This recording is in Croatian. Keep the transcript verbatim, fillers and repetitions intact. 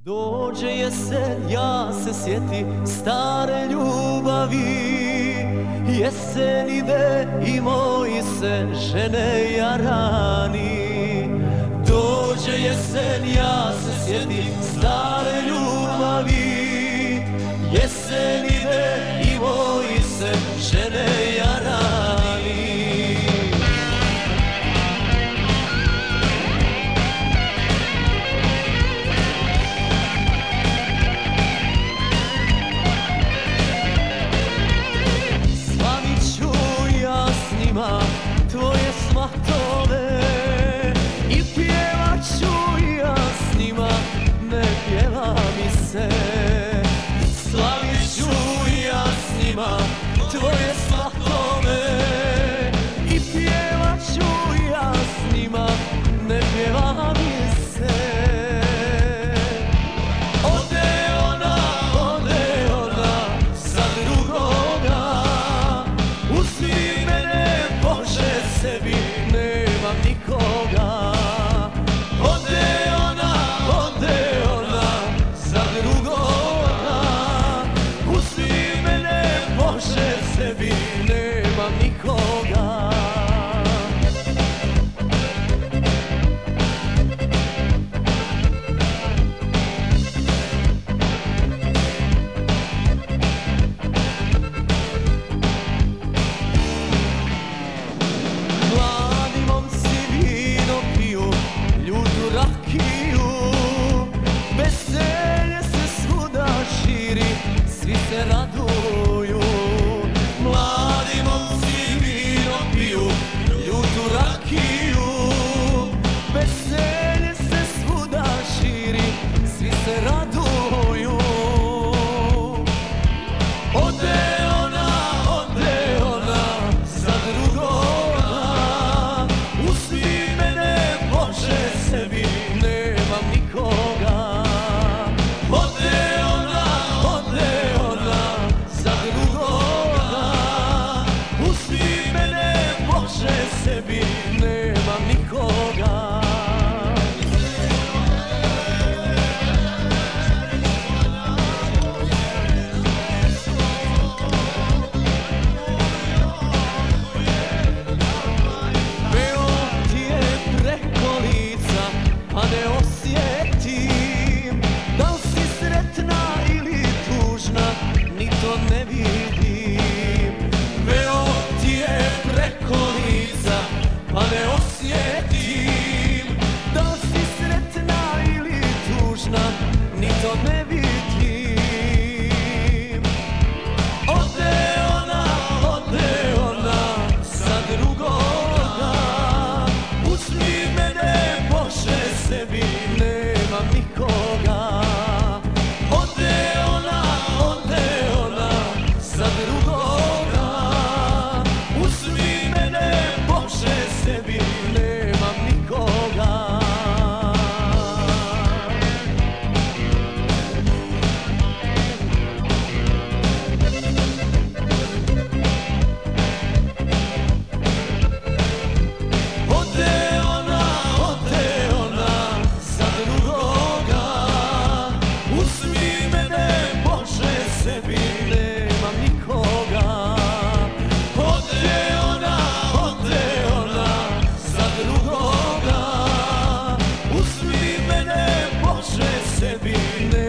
Dođe jesen, ja se sjeti stare ljubavi. Jesen ide i moji se žene jarani. Dođe jesen, ja se sjeti stare ljubavi. Jesen ide i moji se žene jarani. Tvoje smatove i pjevat ću ja s njima, ne pjeva mi se. Slavit ću ja s njima tvoje smatove i pjevat ću ja s njima, ne pjeva mi se. Ode ona, ode ona za drugoga, uzmi mene Bože sebi, nemam nikoga. Ode ona, ode ona za drugoga, uzmi mene Bože sebi, nemam nikoga. Veselje se svuda širi, svi se raduju. Mladi momci vino piju, ljutu rakiju. Veselje se svuda širi, svi se raduju. Ode ona, ode ona za drugoga, uzmi mene Bože sebi, nemam nikoga. Ode ona, ode ona za drugoga, uzmi mene Bože sebi, nemam nikoga. Veo ti je preko lica, pa ne osjetim. Da li si sretna ili tužna, ni to ne vidim. Veo ti je preko lica, pa ne osjetim. Da li si sretna ili tužna, ni to ne vidim. Ode ona, ode ona za drugoga, uzmi mene Bože sebi, nemam nikoga. Ode ona, ode ona za drugoga, uzmi mene Bože sebi, nemam nikoga. Ode ona, ode ona za drugoga, uzmi mene Bože sebi, nemam nikoga. Ode ona, ode ona za drugoga, uzmi mene Bože sebi, nemam nikoga.